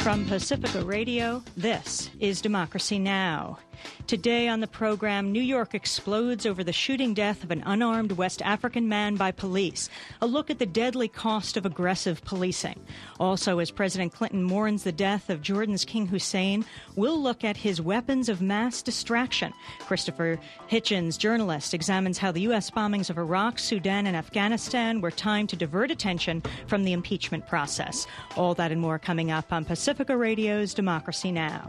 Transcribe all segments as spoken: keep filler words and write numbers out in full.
From Pacifica Radio, this is Democracy Now! Today on the program, New York explodes over the shooting death of an unarmed West African man by police. A look at the deadly cost of aggressive policing. Also, as President Clinton mourns the death of Jordan's King Hussein, we'll look at his weapons of mass distraction. Christopher Hitchens, journalist, examines how the U S bombings of Iraq, Sudan, and Afghanistan were timed to divert attention from the impeachment process. All that and more coming up on Pacifica Radio's Democracy Now!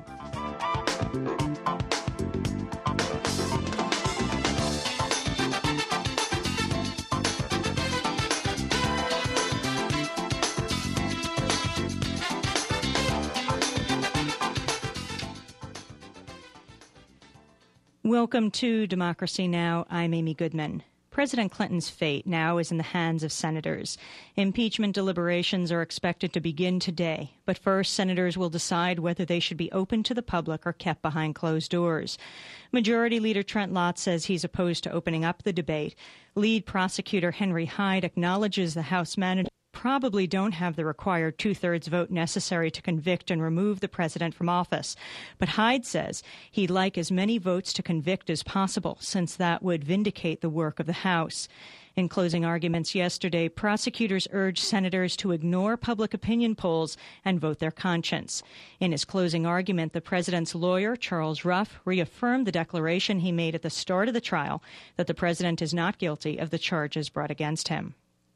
Welcome to Democracy Now! I'm Amy Goodman. President Clinton's fate now is in the hands of senators. Impeachment deliberations are expected to begin today, but first senators will decide whether they should be open to the public or kept behind closed doors. Majority Leader Trent Lott says he's opposed to opening up the debate. Lead prosecutor Henry Hyde acknowledges the House manager probably don't have the required two-thirds vote necessary to convict and remove the president from office. But Hyde says he'd like as many votes to convict as possible, since that would vindicate the work of the House. In closing arguments yesterday, prosecutors urged senators to ignore public opinion polls and vote their conscience. In his closing argument, the president's lawyer, Charles Ruff, reaffirmed the declaration he made at the start of the trial that the president is not guilty of the charges brought against him.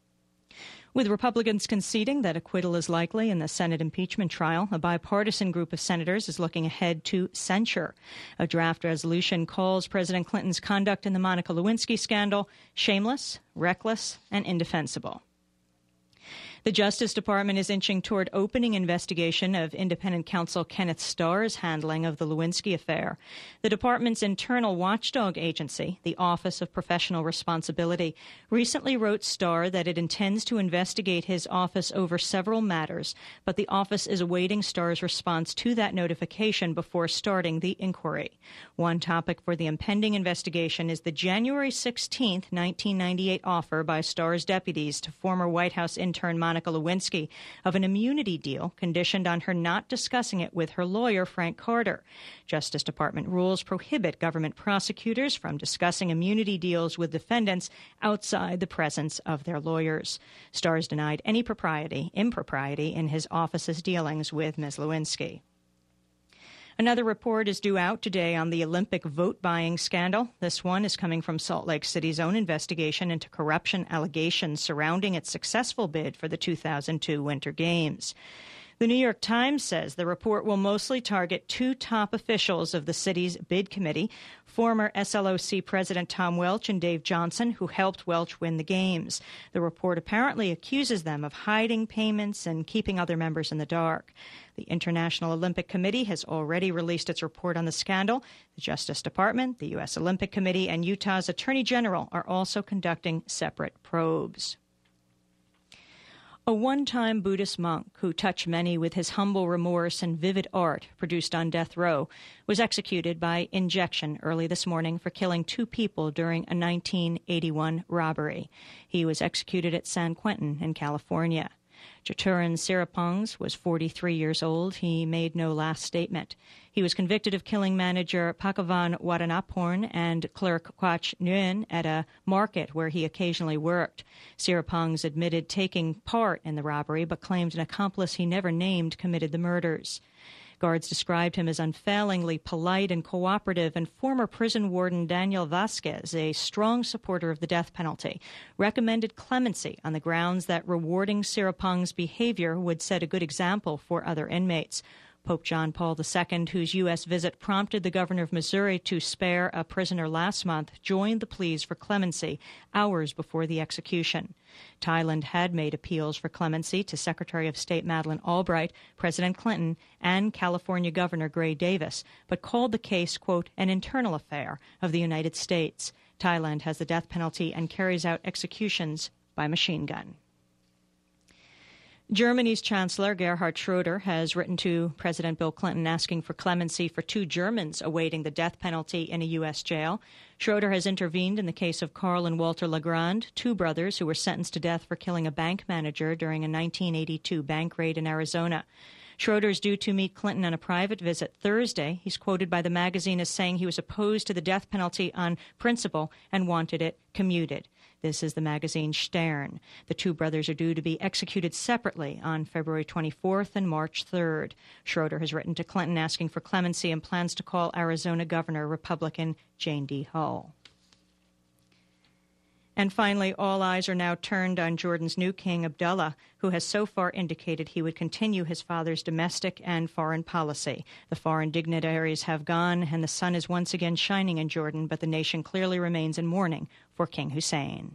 With Republicans conceding that acquittal is likely in the Senate impeachment trial, a bipartisan group of senators is looking ahead to censure. A draft resolution calls President Clinton's conduct in the Monica Lewinsky scandal shameless, reckless, and indefensible. The Justice Department is inching toward opening investigation of independent counsel Kenneth Starr's handling of the Lewinsky affair. The department's internal watchdog agency, the Office of Professional Responsibility, recently wrote Starr that it intends to investigate his office over several matters, but the office is awaiting Starr's response to that notification before starting the inquiry. One topic for the impending investigation is the January sixteenth, nineteen ninety-eight offer by Starr's deputies to former White House intern Monica Lewinsky of an immunity deal conditioned on her not discussing it with her lawyer, Frank Carter. Justice Department rules prohibit government prosecutors from discussing immunity deals with defendants outside the presence of their lawyers. Starr's denied any propriety, impropriety in his office's dealings with Miz Lewinsky. Another report is due out today on the Olympic vote-buying scandal. This one is coming from Salt Lake City's own investigation into corruption allegations surrounding its successful bid for the two thousand two Winter Games. The New York Times says the report will mostly target two top officials of the city's bid committee, former S L O C President Tom Welch and Dave Johnson, who helped Welch win the Games. The report apparently accuses them of hiding payments and keeping other members in the dark. The International Olympic Committee has already released its report on the scandal. The Justice Department, the U S Olympic Committee, and Utah's Attorney General are also conducting separate probes. A one-time Buddhist monk who touched many with his humble remorse and vivid art produced on death row was executed by injection early this morning for killing two people during a nineteen eighty-one robbery. He was executed at San Quentin in California. Jaturan Sirapangs was forty-three years old. He made no last statement. He was convicted of killing manager Pakavan Wadanaporn and clerk Kwach Nguyen at a market where he occasionally worked. Sirapangs admitted taking part in the robbery, but claimed an accomplice he never named committed the murders. Guards described him as unfailingly polite and cooperative, and former prison warden Daniel Vasquez, a strong supporter of the death penalty, recommended clemency on the grounds that rewarding Sirapang's behavior would set a good example for other inmates. Pope John Paul the Second, whose U S visit prompted the governor of Missouri to spare a prisoner last month, joined the pleas for clemency hours before the execution. Thailand had made appeals for clemency to Secretary of State Madeleine Albright, President Clinton, and California Governor Gray Davis, but called the case, quote, an internal affair of the United States. Thailand has the death penalty and carries out executions by machine gun. Germany's Chancellor Gerhard Schroeder has written to President Bill Clinton asking for clemency for two Germans awaiting the death penalty in a U S jail. Schroeder has intervened in the case of Carl and Walter Legrand, two brothers who were sentenced to death for killing a bank manager during a nineteen eighty-two bank raid in Arizona. Schroeder's due to meet Clinton on a private visit Thursday. He's quoted by the magazine as saying he was opposed to the death penalty on principle and wanted it commuted. This is the magazine Stern. The two brothers are due to be executed separately on February twenty-fourth and March third. Schroeder has written to Clinton asking for clemency and plans to call Arizona Governor Republican Jane D. Hull. And finally, all eyes are now turned on Jordan's new king, Abdullah, who has so far indicated he would continue his father's domestic and foreign policy. The foreign dignitaries have gone, and the sun is once again shining in Jordan, but the nation clearly remains in mourning for King Hussein.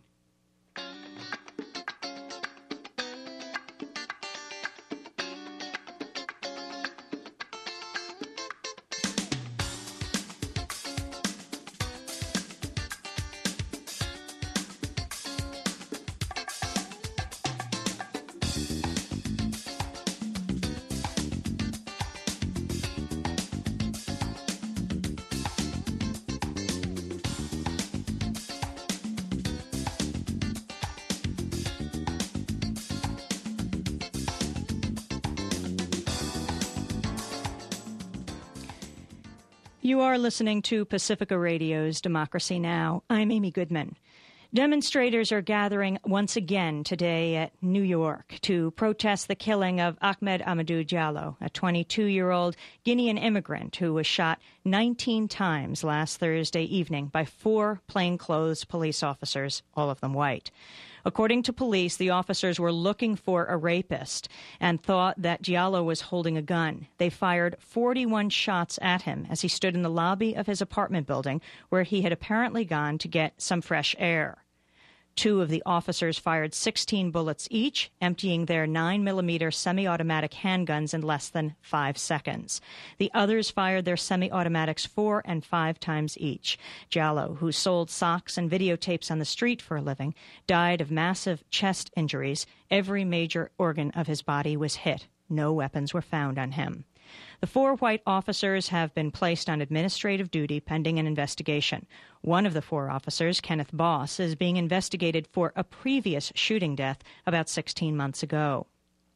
You are listening to Pacifica Radio's Democracy Now! I'm Amy Goodman. Demonstrators are gathering once again today at New York to protest the killing of Ahmed Amadou Diallo, a twenty-two-year-old Guinean immigrant who was shot nineteen times last Thursday evening by four plainclothes police officers, all of them white. According to police, the officers were looking for a rapist and thought that Diallo was holding a gun. They fired forty-one shots at him as he stood in the lobby of his apartment building where he had apparently gone to get some fresh air. Two of the officers fired sixteen bullets each, emptying their nine millimeter semi-automatic handguns in less than five seconds. The others fired their semi-automatics four and five times each. Diallo, who sold socks and videotapes on the street for a living, died of massive chest injuries. Every major organ of his body was hit. No weapons were found on him. The four white officers have been placed on administrative duty pending an investigation. One of the four officers, Kenneth Boss, is being investigated for a previous shooting death about sixteen months ago.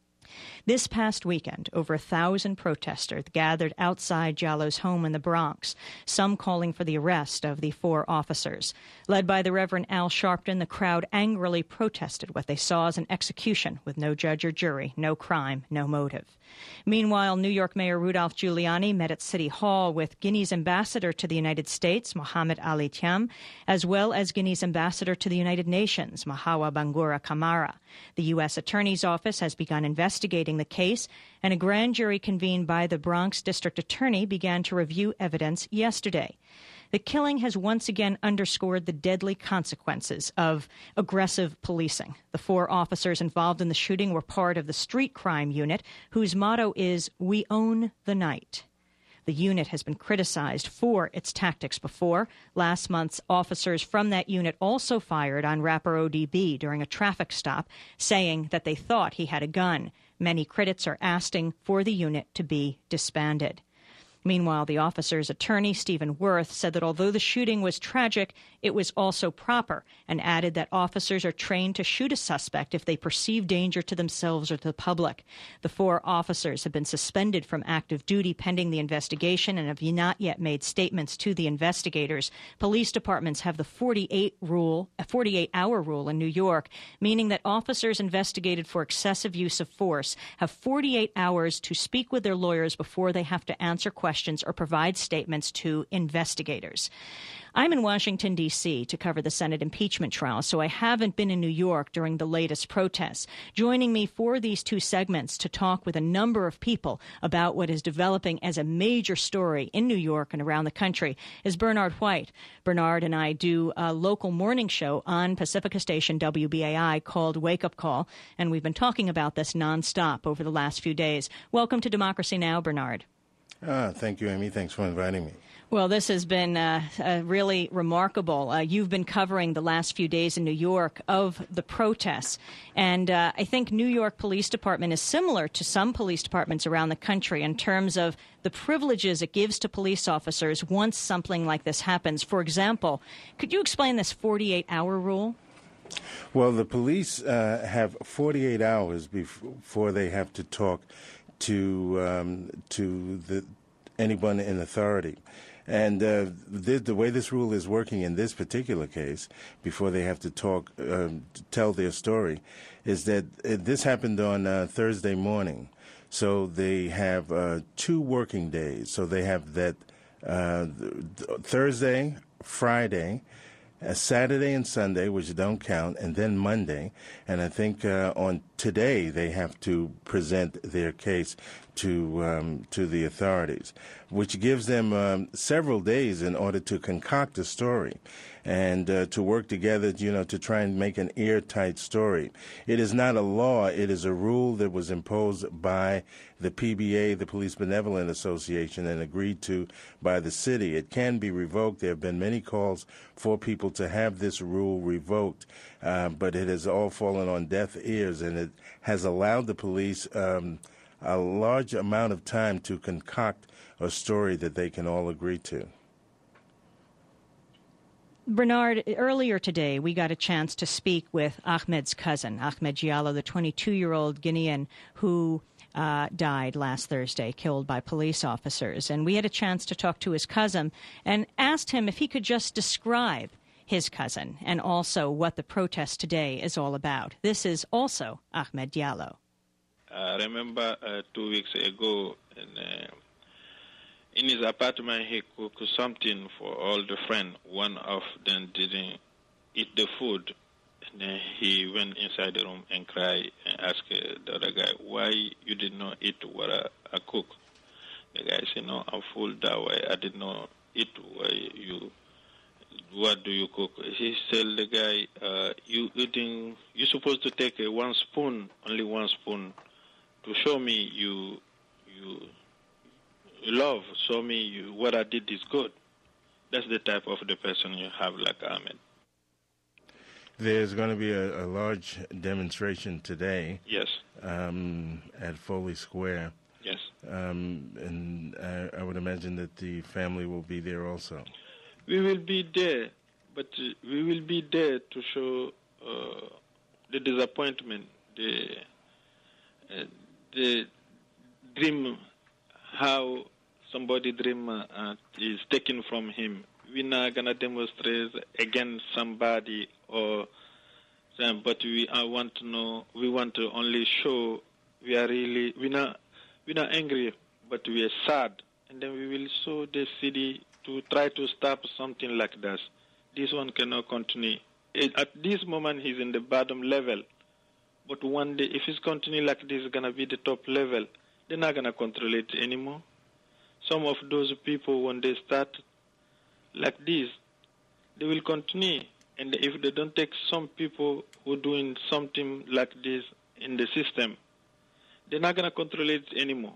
This past weekend, over a thousand protesters gathered outside Diallo's home in the Bronx, some calling for the arrest of the four officers. Led by the Reverend Al Sharpton, the crowd angrily protested what they saw as an execution with no judge or jury, no crime, no motive. Meanwhile, New York Mayor Rudolph Giuliani met at City Hall with Guinea's ambassador to the United States, Mohamed Ali Thiam, as well as Guinea's ambassador to the United Nations, Mahawa Bangura Kamara. The U S Attorney's Office has begun investigating the case, and a grand jury convened by the Bronx District Attorney began to review evidence yesterday. The killing has once again underscored the deadly consequences of aggressive policing. The four officers involved in the shooting were part of the street crime unit, whose motto is, "We own the night." The unit has been criticized for its tactics before. Last month, officers from that unit also fired on rapper O D B during a traffic stop, saying that they thought he had a gun. Many critics are asking for the unit to be disbanded. Meanwhile, the officer's attorney, Stephen Worth, said that although the shooting was tragic, it was also proper, and added that officers are trained to shoot a suspect if they perceive danger to themselves or to the public. The four officers have been suspended from active duty pending the investigation and have not yet made statements to the investigators. Police departments have the forty-eight rule, a forty-eight hour rule in New York, meaning that officers investigated for excessive use of force have forty-eight hours to speak with their lawyers before they have to answer questions questions or provide statements to investigators. I'm in Washington, D C to cover the Senate impeachment trial, so I haven't been in New York during the latest protests. Joining me for these two segments to talk with a number of people about what is developing as a major story in New York and around the country is Bernard White. Bernard and I do a local morning show on Pacifica Station W B A I called Wake Up Call, and we've been talking about this nonstop over the last few days. Welcome to Democracy Now!, Bernard. Ah, thank you, Amy. Thanks for inviting me. Well, this has been uh, uh, really remarkable. Uh, you've been covering the last few days in New York of the protests, and uh, I think New York Police Department is similar to some police departments around the country in terms of the privileges it gives to police officers once something like this happens. For example, could you explain this forty-eight hour rule? Well, the police uh, have forty-eight hours before they have to talk to um, to the anyone in authority. And uh, the, the way this rule is working in this particular case, before they have to talk, uh, to tell their story, is that uh, this happened on uh, Thursday morning. So they have uh, two working days. So they have that uh, th- Thursday, Friday, uh, Saturday and Sunday, which don't count, and then Monday. And I think uh, on today they have to present their case to um, to the authorities, which gives them um, several days in order to concoct a story and uh, to work together, you know, to try and make an airtight story. It is not a law. It is a rule that was imposed by the P B A, the Police Benevolent Association, and agreed to by the city. It can be revoked. There have been many calls for people to have this rule revoked, uh, but it has all fallen on deaf ears, and it has allowed the police um, a large amount of time to concoct a story that they can all agree to. Bernard, earlier today we got a chance to speak with Ahmed's cousin, Ahmed Diallo, the twenty-two-year-old Guinean who uh, died last Thursday, killed by police officers. And we had a chance to talk to his cousin and asked him if he could just describe his cousin and also what the protest today is all about. This is also Ahmed Diallo. I remember uh, two weeks ago in, uh, in his apartment he cooked something for all the friends. One of them didn't eat the food. And then he went inside the room and cried and asked uh, the other guy, why you did not eat what I, I cooked? The guy said, no, I'm full that way. I did not eat what you, what do you cook? He said the guy, uh, you eating, you're supposed to take a one spoon, only one spoon, to show me you you, you love, show me you, what I did is good. That's the type of the person you have like Ahmed. There's going to be a, a large demonstration today. Yes. Um, at Foley Square. Yes. Um, and I, I would imagine that the family will be there also. We will be there, but uh, we will be there to show uh, the disappointment, the uh, the dream, how somebody dream uh, uh, is taken from him. We're not gonna demonstrate against somebody or, um, but we I want to know. We want to only show we are really we not we not angry, but we are sad, and then we will show the city to try to stop something like this. This one cannot continue. It, at this moment, he's in the bottom level. But one day, if it's continue like this, it's going to be the top level. They're not going to control it anymore. Some of those people, when they start like this, they will continue. And if they don't take some people who are doing something like this in the system, they're not going to control it anymore.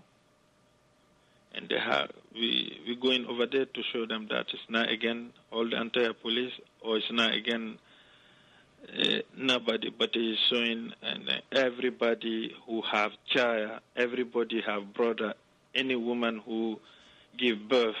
And they have, we, we're going over there to show them that it's not, again, all the entire police, or it's not, again, uh, nobody, but it's showing and uh, everybody who have child, everybody have brother, any woman who give birth.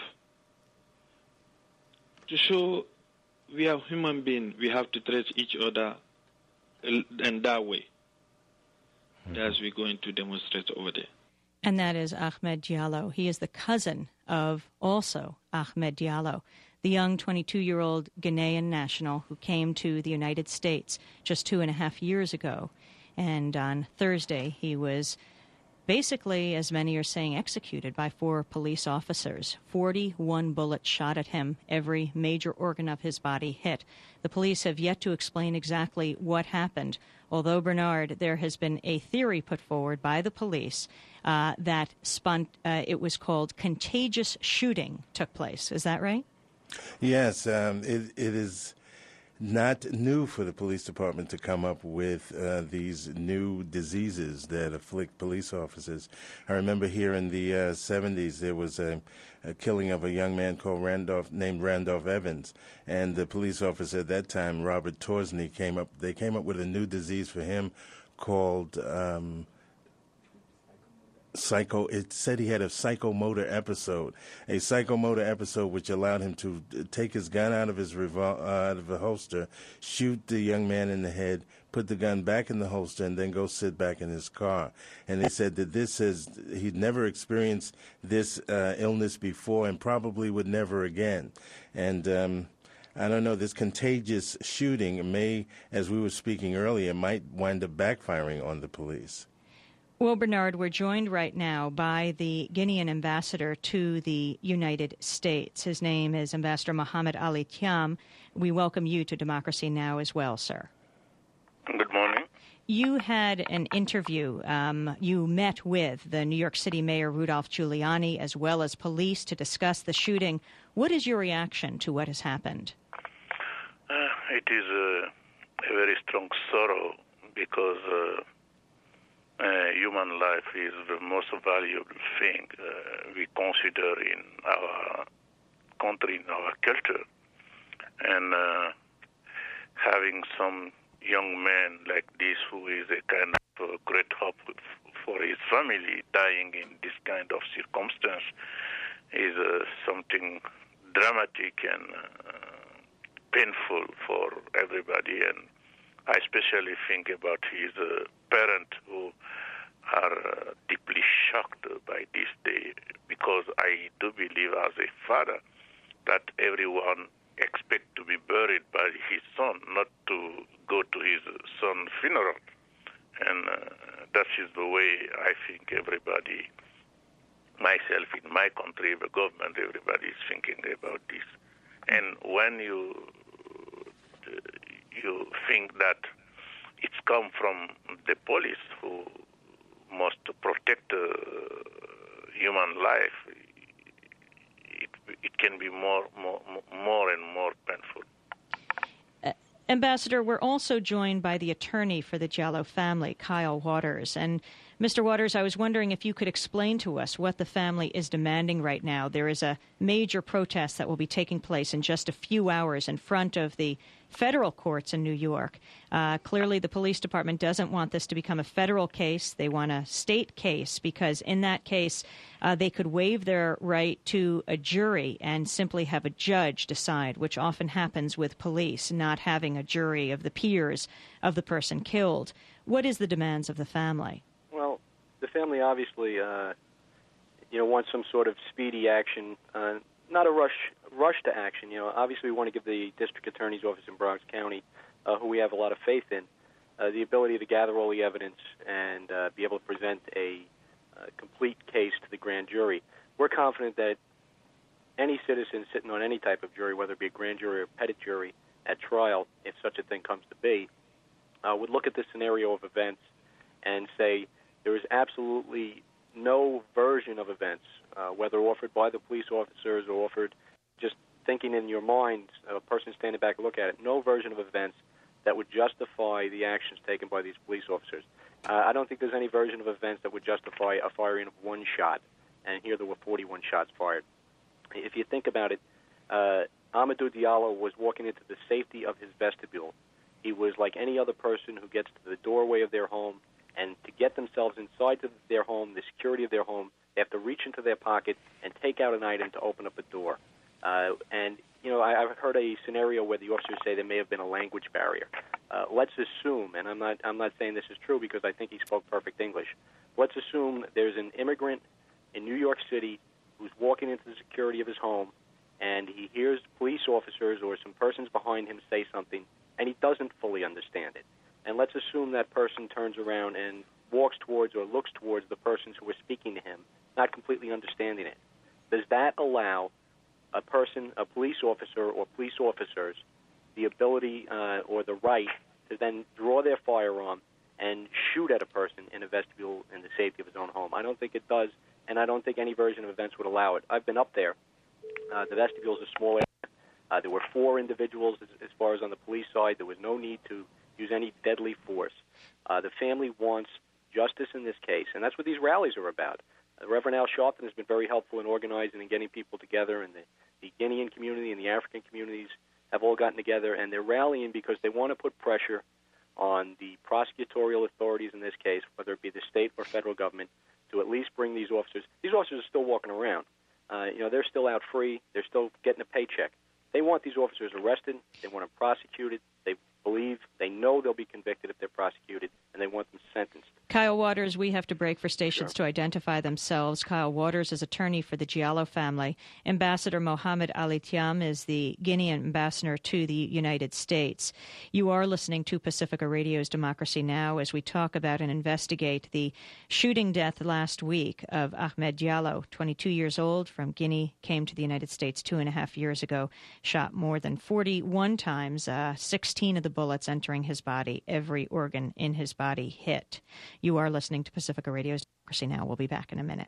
To show we are human beings, we have to treat each other in that way. Mm-hmm. That's we're going to demonstrate over there. And that is Ahmed Diallo. He is the cousin of also Ahmed Diallo, the young twenty-two-year-old Ghanaian national who came to the United States just two and a half years ago. And on Thursday, he was basically, as many are saying, executed by four police officers. forty-one bullets shot at him, every major organ of his body hit. The police have yet to explain exactly what happened, although, Bernard, there has been a theory put forward by the police uh, that spun, uh, it was called contagious shooting took place. Is that right? Yes, um, it, it is not new for the police department to come up with uh, these new diseases that afflict police officers. I remember here in the uh, seventies there was a, a killing of a young man called Randolph, named Randolph Evans, and the police officer at that time, Robert Torsney, came up. They came up with a new disease for him called um, psycho. It said he had a psychomotor episode, a psychomotor episode which allowed him to take his gun out of his revol- uh, out of a holster, shoot the young man in the head, put the gun back in the holster, and then go sit back in his car. And they said that this is he'd never experienced this uh, illness before, and probably would never again. And um, I don't know, this contagious shooting may, as we were speaking earlier, might wind up backfiring on the police. Well, Bernard, we're joined right now by the Guinean ambassador to the United States. His name is Ambassador Mohammed Ali Thiam. We welcome you to Democracy Now! As well, sir. Good morning. You had an interview. Um, you met with the New York City Mayor Rudolph Giuliani as well as police to discuss the shooting. What is your reaction to what has happened? Uh, it is a, a very strong sorrow because uh, uh, human life is the most valuable thing uh, we consider in our country, in our culture. And uh, having some young man like this who is a kind of a great hope for his family dying in this kind of circumstance is uh, something dramatic and uh, painful for everybody. And I especially think about his uh, parents who are uh, deeply shocked by this day, because I do believe as a father that everyone expects to be buried by his son, not to go to his son's funeral. And uh, that is the way I think everybody, myself in my country, the government, everybody is thinking about this. And when you you think that it's come from the police who must protect uh, human life, it, it can be more, more, more and more painful. Uh, Ambassador, we're also joined by the attorney for the Jallow family, Kyle Waters. And Mister Waters, I was wondering if you could explain to us what the family is demanding right now. There is a major protest that will be taking place in just a few hours in front of the federal courts in New York. Uh, clearly, the police department doesn't want this to become a federal case. They want a state case because in that case, uh, they could waive their right to a jury and simply have a judge decide, which often happens with police, not having a jury of the peers of the person killed. What is the demands of the family? Well, the family obviously, uh, you know, wants some sort of speedy action, uh, not a rush rush to action. You know, obviously we want to give the district attorney's office in Bronx County, uh, who we have a lot of faith in, uh, the ability to gather all the evidence and uh, be able to present a uh, complete case to the grand jury. We're confident that any citizen sitting on any type of jury, whether it be a grand jury or petit jury at trial, if such a thing comes to be, uh, would look at this scenario of events and say there is absolutely no version of events, uh, whether offered by the police officers or offered just thinking in your mind, a person standing back and look at it, no version of events that would justify the actions taken by these police officers. Uh, I don't think there's any version of events that would justify a firing of one shot, and here there were forty-one shots fired. If you think about it, uh, Amadou Diallo was walking into the safety of his vestibule. He was like any other person who gets to the doorway of their home, and to get themselves inside to their home, the security of their home, they have to reach into their pocket and take out an item to open up a door. Uh, and, you know, I, I've heard a scenario where the officers say there may have been a language barrier. Uh, let's assume, and I'm not, I'm not saying this is true because I think he spoke perfect English. Let's assume there's an immigrant in New York City who's walking into the security of his home, and he hears police officers or some persons behind him say something, and he doesn't fully understand it. And let's assume that person turns around and walks towards or looks towards the persons who are speaking to him, not completely understanding it. Does that allow a person, a police officer or police officers, the ability uh, or the right to then draw their firearm and shoot at a person in a vestibule in the safety of his own home? I don't think it does, and I don't think any version of events would allow it. I've been up there. Uh, the vestibule is a small area. Uh, there were four individuals as, as far as on the police side. There was no need to use any deadly force. Uh, the family wants justice in this case, and that's what these rallies are about. Uh, Reverend Al Sharpton has been very helpful in organizing and getting people together, and the, the Guinean community and the African communities have all gotten together, and they're rallying because they want to put pressure on the prosecutorial authorities in this case, whether it be the state or federal government, to to at least bring these officers. These officers are still walking around. Uh, you know, they're still out free. They're still getting a paycheck. They want these officers arrested. They want them prosecuted. They believe, they know they'll be convicted if they're prosecuted, and they want them sentenced. Kyle Waters, we have to break for stations Sure. to identify themselves. Kyle Waters is attorney for the Diallo family. Ambassador Mohammed Ali Thiam is the Guinean ambassador to the United States. You are listening to Pacifica Radio's Democracy Now! As we talk about and investigate the shooting death last week of Ahmed Diallo, twenty-two years old, from Guinea, came to the United States two and a half years ago, shot more than forty-one times, uh, sixteen of the bullets entering his body, every organ in his body hit. You are listening to Pacifica Radio's Democracy Now! We'll be back in a minute.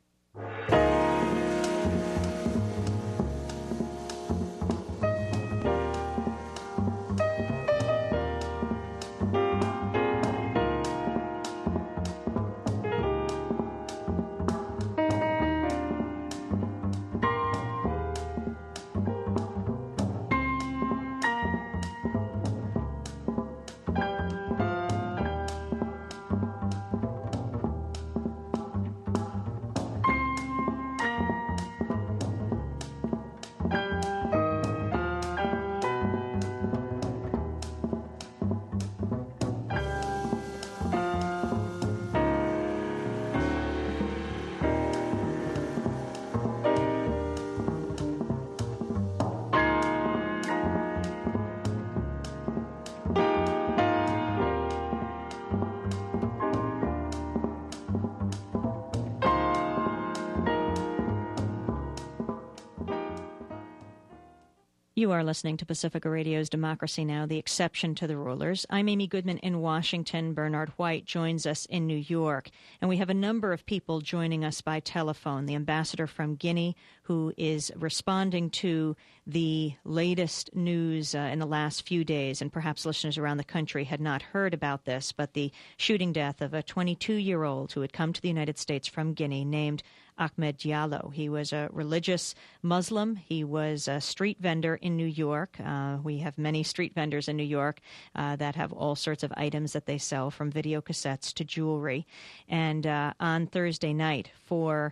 You are listening to Pacifica Radio's Democracy Now!, the exception to the rulers. I'm Amy Goodman in Washington. Bernard White joins us in New York. And we have a number of people joining us by telephone. The ambassador from Guinea, who is responding to the latest news uh, in the last few days, and perhaps listeners around the country had not heard about this, but the shooting death of a twenty-two-year-old who had come to the United States from Guinea named Ahmed Diallo. He was a religious Muslim. He was a street vendor in New York. Uh, we have many street vendors in New York uh, that have all sorts of items that they sell, from video cassettes to jewelry. And uh, on Thursday night, for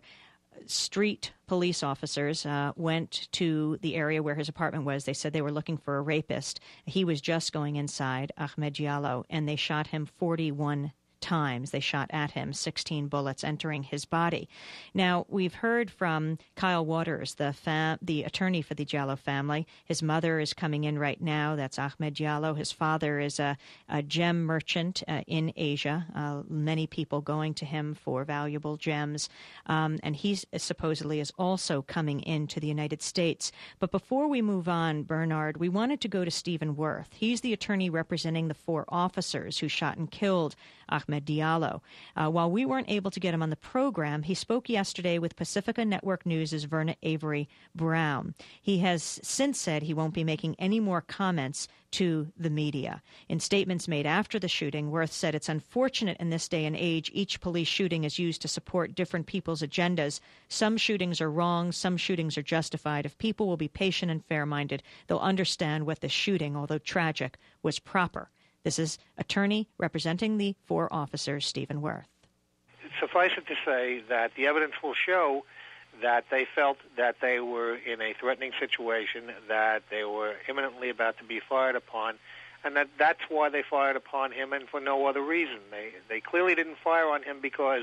street police officers uh, went to the area where his apartment was. They said they were looking for a rapist. He was just going inside, Ahmed Diallo, and they shot him forty-one times. They shot at him, sixteen bullets entering his body. Now, we've heard from Kyle Waters, the fam- the attorney for the Diallo family. His mother is coming in right now. That's Ahmed Diallo. His father is a, a gem merchant uh, in Asia. Uh, many people going to him for valuable gems. Um, and he supposedly is also coming into the United States. But before we move on, Bernard, we wanted to go to Stephen Worth. He's the attorney representing the four officers who shot and killed Ahmed Diallo. Uh, while we weren't able to get him on the program, he spoke yesterday with Pacifica Network News' Verna Avery Brown. He has since said he won't be making any more comments to the media. In statements made after the shooting, Worth said it's unfortunate in this day and age each police shooting is used to support different people's agendas. Some shootings are wrong, some shootings are justified. If people will be patient and fair-minded, they'll understand what the shooting, although tragic, was proper. This is attorney representing the four officers, Stephen Worth. Suffice it to say that the evidence will show that they felt that they were in a threatening situation, that they were imminently about to be fired upon, and that that's why they fired upon him and for no other reason. They they clearly didn't fire on him because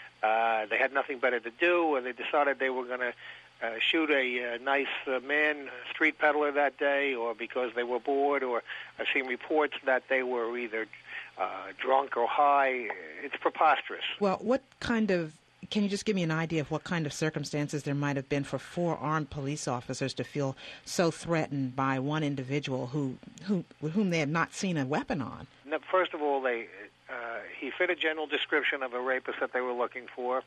uh, they had nothing better to do, or they decided they were going to Uh, shoot a uh, nice uh, man, a street peddler that day, or because they were bored, or I've seen reports that they were either uh, drunk or high. It's preposterous. Well, what kind of, can you just give me an idea of what kind of circumstances there might have been for four armed police officers to feel so threatened by one individual who, who with whom they had not seen a weapon on? Now, first of all, they uh, he fit a general description of a rapist that they were looking for.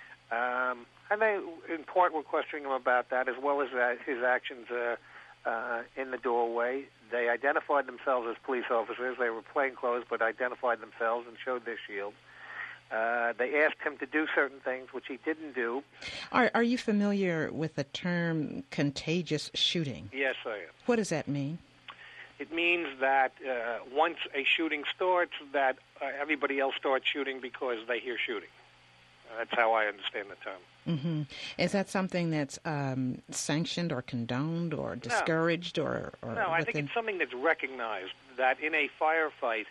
Um, and they, in part, were questioning him about that, as well as uh, his actions uh, uh, in the doorway. They identified themselves as police officers. They were plainclothes, but identified themselves and showed their shields. Uh, they asked him to do certain things, which he didn't do. Are, are you familiar with the term contagious shooting? Yes, I am. What does that mean? It means that uh, once a shooting starts, that uh, everybody else starts shooting because they hear shooting. That's how I understand the term. Mm-hmm. Is that something that's um, sanctioned or condoned or discouraged? No, or, or no I within... think it's something that's recognized, that in a firefight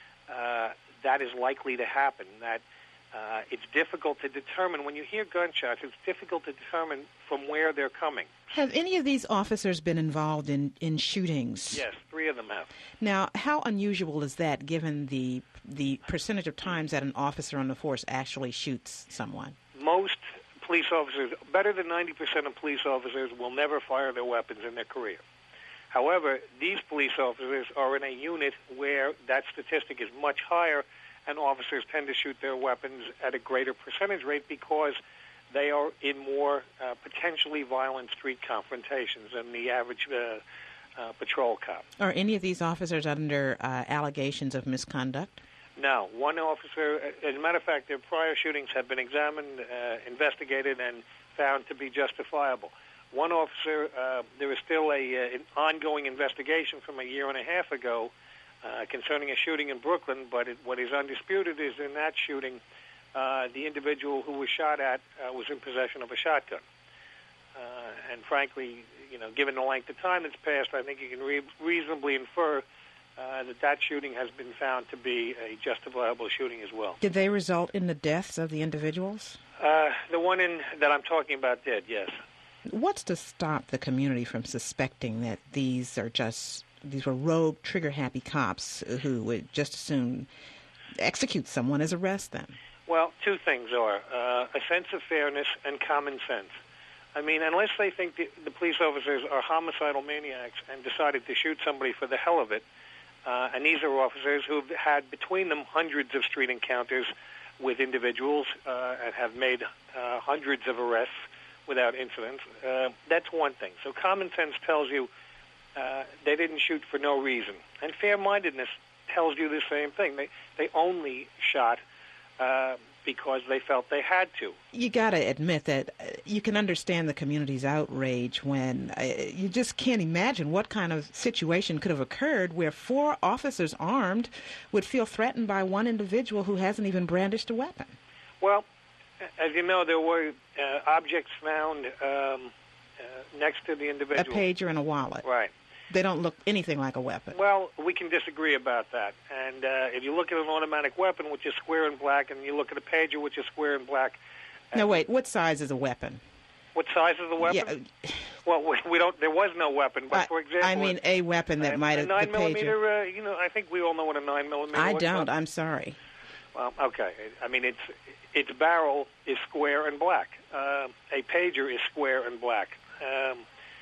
uh, that is likely to happen, that uh, it's difficult to determine. When you hear gunshots, it's difficult to determine from where they're coming. Have any of these officers been involved in, in shootings? Yes, three of them have. Now, how unusual is that, given the the percentage of times that an officer on the force actually shoots someone? Most police officers, better than ninety percent of police officers, will never fire their weapons in their career. However, these police officers are in a unit where that statistic is much higher, and officers tend to shoot their weapons at a greater percentage rate because they are in more uh, potentially violent street confrontations than the average uh, uh, patrol cop. Are any of these officers under uh, allegations of misconduct? No. One officer, as a matter of fact, their prior shootings have been examined, uh, investigated, and found to be justifiable. One officer, uh, there is still a, uh, an ongoing investigation from a year and a half ago uh, concerning a shooting in Brooklyn, but it, what is undisputed is in that shooting, uh, the individual who was shot at uh, was in possession of a shotgun. Uh, and frankly, you know, given the length of time that's passed, I think you can re- reasonably infer Uh, that that shooting has been found to be a justifiable shooting as well. Did they result in the deaths of the individuals? Uh, the one in that I'm talking about did, yes. What's to stop the community from suspecting that these are just these were rogue, trigger-happy cops who would just as soon execute someone as arrest them? Well, two things are uh, a sense of fairness and common sense. I mean, unless they think the, the police officers are homicidal maniacs and decided to shoot somebody for the hell of it, Uh, and these are officers who've had between them hundreds of street encounters with individuals uh, and have made uh, hundreds of arrests without incident. Uh, that's one thing. So common sense tells you uh, they didn't shoot for no reason. And fair-mindedness tells you the same thing. They, they only shot uh, because they felt they had to. You got to admit that you can understand the community's outrage when uh, you just can't imagine what kind of situation could have occurred where four officers armed would feel threatened by one individual who hasn't even brandished a weapon. Well, as you know, there were uh, objects found um, uh, next to the individual. A pager and a wallet. Right. They don't look anything like a weapon. Well, we can disagree about that. And uh, if you look at an automatic weapon, which is square and black, and you look at a pager, which is square and black. No, wait. What size is a weapon? What size is the weapon? Yeah. Well, we, we don't. There was no weapon, but I, for example, I mean a weapon that a, might have a nine the millimeter. pager. Uh, you know, I think we all know what a nine millimeter. I looks don't. like. I'm sorry. Well, okay. I mean, its its barrel is square and black. Uh, a pager is square and black, um,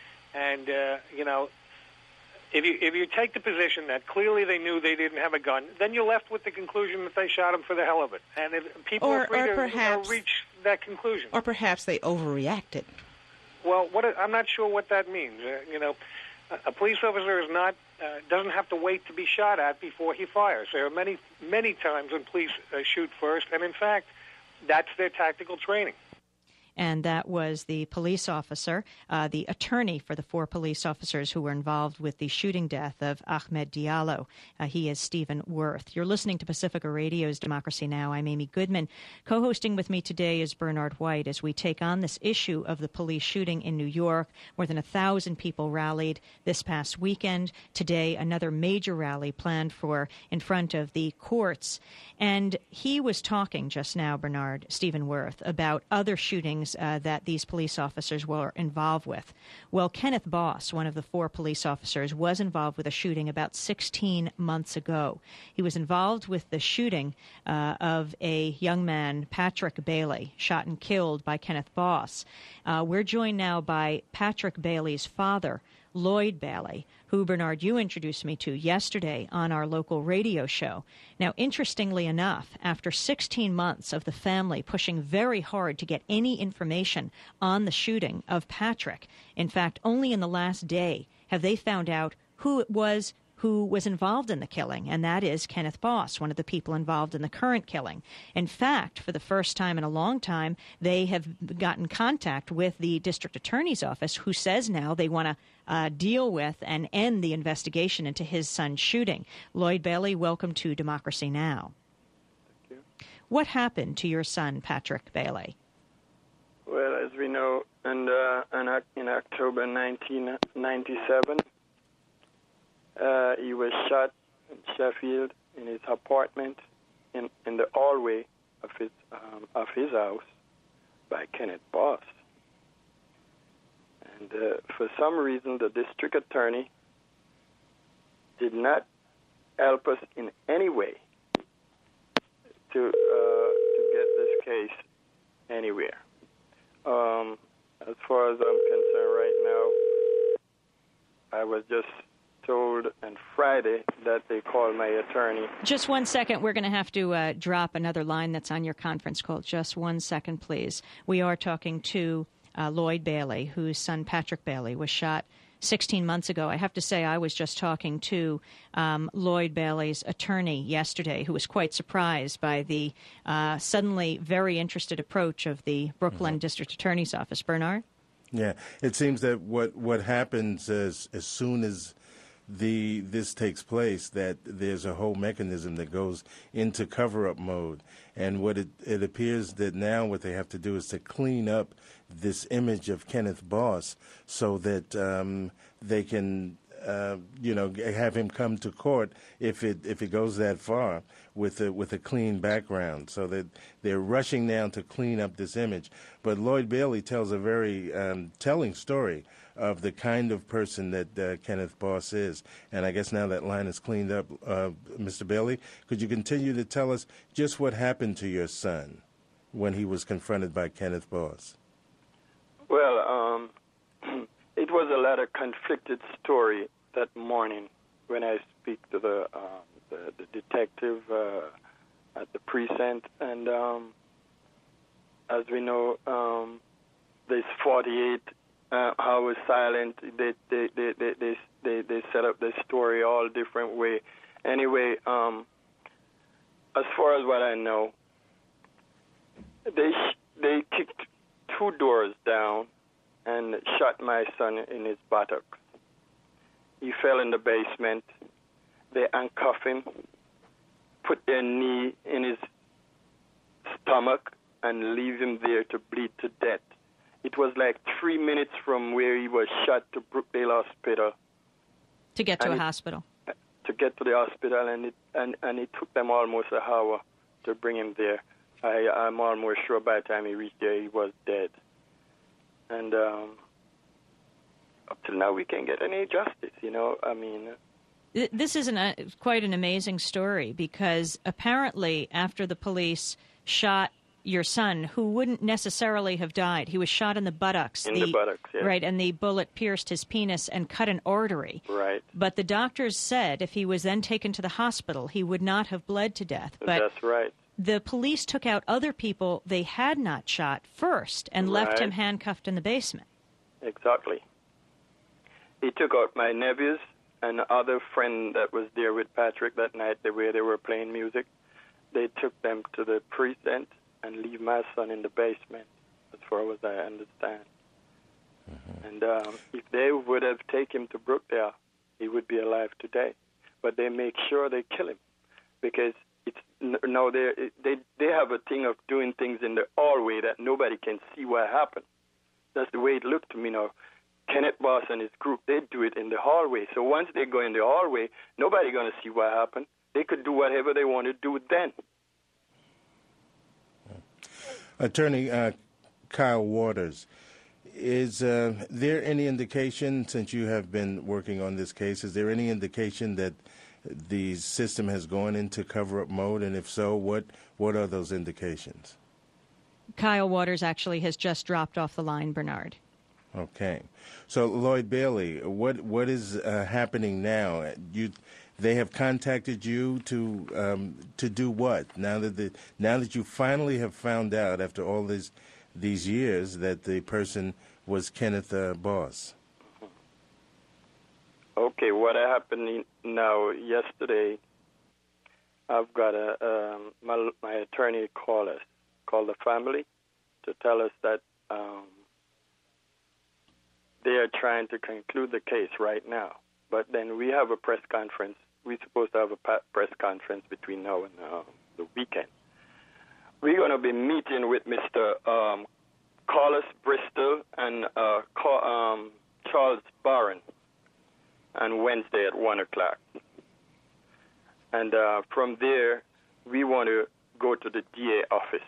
and uh, you know. If you if you take the position that clearly they knew they didn't have a gun, then you're left with the conclusion that they shot him for the hell of it. And if people or, are free or to perhaps, reach that conclusion. Or perhaps they overreacted. Well, what I'm not sure what that means. Uh, you know, a, a police officer is not uh, doesn't have to wait to be shot at before he fires. There are many many times when police uh, shoot first, and in fact, that's their tactical training. And that was the police officer, uh, the attorney for the four police officers who were involved with the shooting death of Ahmed Diallo. Uh, he is Stephen Worth. You're listening to Pacifica Radio's Democracy Now! I'm Amy Goodman. Co-hosting with me today is Bernard White as we take on this issue of the police shooting in New York. More than a thousand people rallied this past weekend. Today, another major rally planned for in front of the courts. And he was talking just now, Bernard, Stephen Worth, about other shootings Uh, that these police officers were involved with. Well, Kenneth Boss, one of the four police officers, was involved with a shooting about sixteen months ago. He was involved with the shooting uh, of a young man, Patrick Bailey, shot and killed by Kenneth Boss. Uh, we're joined now by Patrick Bailey's father, Lloyd Bailey, who, Bernard, you introduced me to yesterday on our local radio show. Now, interestingly enough, after sixteen months of the family pushing very hard to get any information on the shooting of Patrick, in fact, only in the last day have they found out who it was who was involved in the killing, and that is Kenneth Boss, one of the people involved in the current killing. In fact, for the first time in a long time, they have gotten contact with the district attorney's office, who says now they want to uh, deal with and end the investigation into his son's shooting. Lloyd Bailey, welcome to Democracy Now! What happened to your son, Patrick Bailey? Well, as we know, and uh, in, in October nineteen ninety-seven, uh, he was shot in Sheffield in his apartment in, in the hallway of his um, of his house by Kenneth Boss. And uh, for some reason, the district attorney did not help us in any way to uh, to get this case anywhere. Um, as far as I'm concerned right now, I was just told on Friday that they called my attorney. Just one second. We're going to have to uh, drop another line that's on your conference call. Just one second, please. We are talking to uh, Lloyd Bailey, whose son Patrick Bailey was shot sixteen months ago. I have to say I was just talking to um, Lloyd Bailey's attorney yesterday, who was quite surprised by the uh, suddenly very interested approach of the Brooklyn mm-hmm. District Attorney's Office. Bernard? Yeah, it seems that what, what happens as, as soon as the this takes place, that there's a whole mechanism that goes into cover-up mode. And what it, it appears that now what they have to do is to clean up this image of Kenneth Boss so that um, they can, uh, you know, have him come to court if it if it goes that far with a, with a clean background. So that they're rushing now to clean up this image. But Lloyd Bailey tells a very um, telling story of the kind of person that uh, Kenneth Boss is. And I guess now that line is cleaned up, uh, Mister Bailey, could you continue to tell us just what happened to your son when he was confronted by Kenneth Boss? Well, um, it was a lot of conflicted story that morning when I speak to the uh, the, the detective uh, at the precinct. And um, as we know, um, there's forty-eight Uh, hours silent. They they, they, they, they, they they set up the story all different way. Anyway, um, as far as what I know, they sh- they kicked two doors down and shot my son in his buttocks. He fell in the basement. They handcuffed him, put their knee in his stomach, and leave him there to bleed to death. It was like three minutes from where he was shot to Brookdale Hospital. To get to and a it, hospital. To get to the hospital, and it and, and it took them almost an hour to bring him there. I, I'm almost sure by the time he reached there, he was dead. And um, up till now, we can't get any justice, you know? I mean... This is an, uh, quite an amazing story, because apparently after the police shot your son, who wouldn't necessarily have died. He was shot in the buttocks. In the, the buttocks, yeah. Right, and the bullet pierced his penis and cut an artery. Right. But the doctors said if he was then taken to the hospital, he would not have bled to death. But that's right. The police took out other people they had not shot first and right. left him handcuffed in the basement. Exactly. He took out my nephews and other friend that was there with Patrick that night, where they were playing music. They took them to the precinct and leave my son in the basement, as far as I understand. Mm-hmm. And um, if they would have taken him to Brookdale, he would be alive today. But they make sure they kill him, because it's no, they they they have a thing of doing things in the hallway that nobody can see what happened. That's the way it looked to me now. Kenneth Boss and his group, they do it in the hallway. So once they go in the hallway, nobody's going to see what happened. They could do whatever they want to do then. Attorney uh, Kyle Waters, is uh, there any indication, since you have been working on this case, is there any indication that the system has gone into cover-up mode? And if so, what, what are those indications? Kyle Waters actually has just dropped off the line, Bernard. Okay. So, Lloyd Bailey, what what is uh, happening now? You... They have contacted you to um, to do what? Now that the now that you finally have found out after all these these years that the person was Kenneth uh, Boss. Okay, what happened now? Yesterday, I've got a um, my my attorney call us, call the family, to tell us that um, they are trying to conclude the case right now. But then we have a press conference. We're supposed to have a press conference between now and uh, the weekend. we're going to be meeting with Mister Um, Carlos Bristol and uh, um, Charles Barron on Wednesday at one o'clock. And uh, from there, we want to go to the D A office.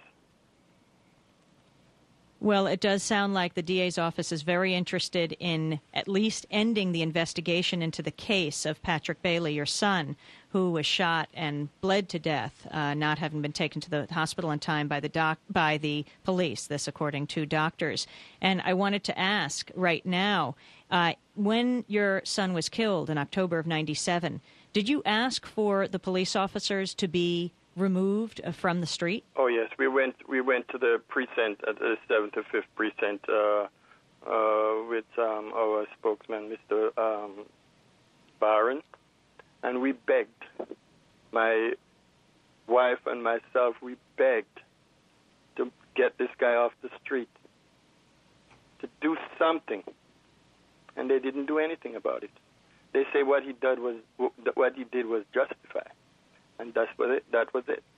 Well, it does sound like the D A's office is very interested in at least ending the investigation into the case of Patrick Bailey, your son, who was shot and bled to death, uh, not having been taken to the hospital in time by the doc- by the police, this according to doctors. And I wanted to ask right now, uh, when your son was killed in October of ninety-seven, did you ask for the police officers to be removed from the street? Oh yes, we went. We went to the precinct at the seventy-fifth precinct uh, uh, with um, our spokesman, Mister Um, Barron, and we begged. My wife and myself, we begged to get this guy off the street, to do something, and they didn't do anything about it. They say what he did was what he did was justified. And that's what it, that was it.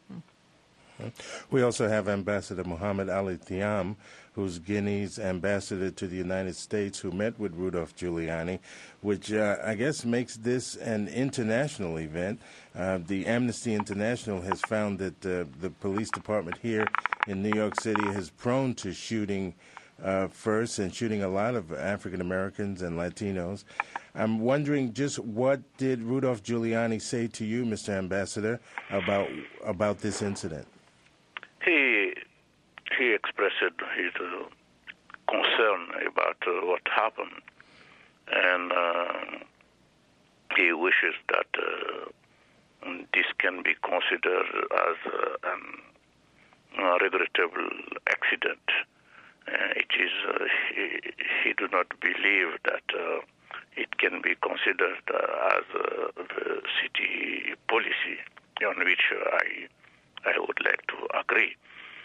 We also have Ambassador Muhammad Ali Thiam, who's Guinea's ambassador to the United States, who met with Rudolph Giuliani, which uh, I guess makes this an international event. Uh, the Amnesty International has found that uh, the police department here in New York City is prone to shooting uh, first and shooting a lot of African Americans and Latinos. I'm wondering just what did Rudolph Giuliani say to you, Mister Ambassador, about about this incident? He he expressed his uh, concern about uh, what happened, and uh, he wishes that uh, this can be considered as uh, an, a regrettable accident. Uh, it is uh, he, he do not believe that uh, it can be considered uh, as uh, the city policy, on which uh, I I would like to agree.